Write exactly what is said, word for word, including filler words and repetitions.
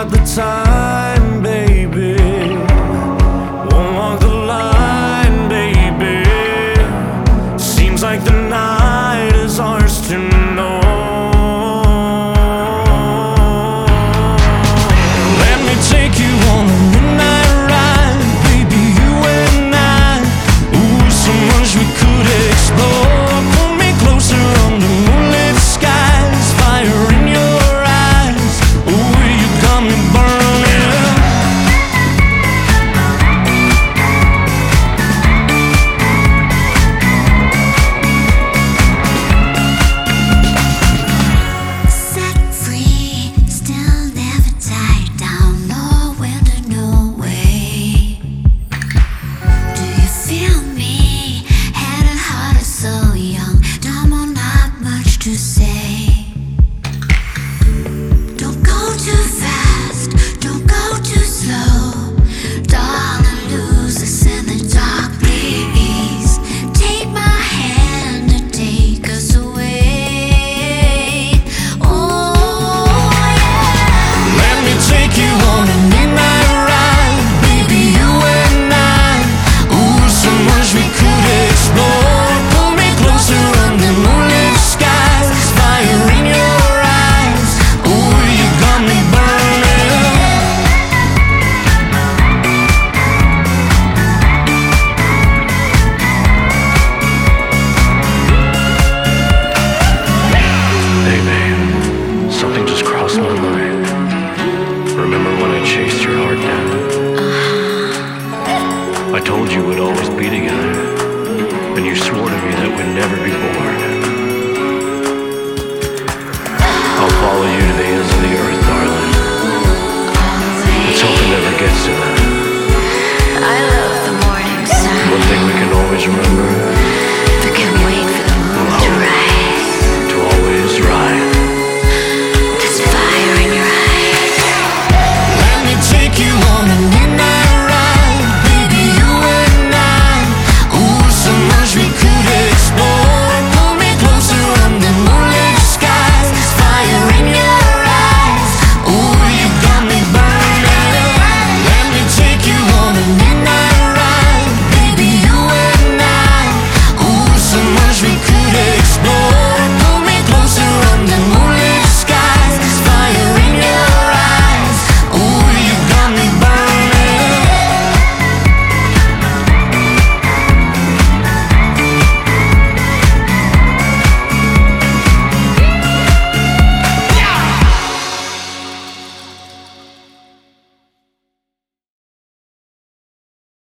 got the time, baby. Won't walk the line, baby. Seems like the night is ours to know. Let me take you on a midnight ride, baby, you and I. Ooh, so much we could explore. Pull me closer under moonlit skies. Fire in your eyes. Ooh, you got me burning. Set free, still never tied down. No winter, no way. Do you feel me? Had a heart so young. Time on, not much to say. Don't go too fast, don't go too slow. Darling, lose us in the dark, please. Take my hand and take us away. Oh, yeah. Let me take you on a midnight ride, baby, you and I. Ooh, so much we could explore. Pull me closer under moonlit skies. Fire in your eyes. Ooh, you got me burning. Hey babe, something just crossed my mind. Remember when I chased your heart down? I told you it would always be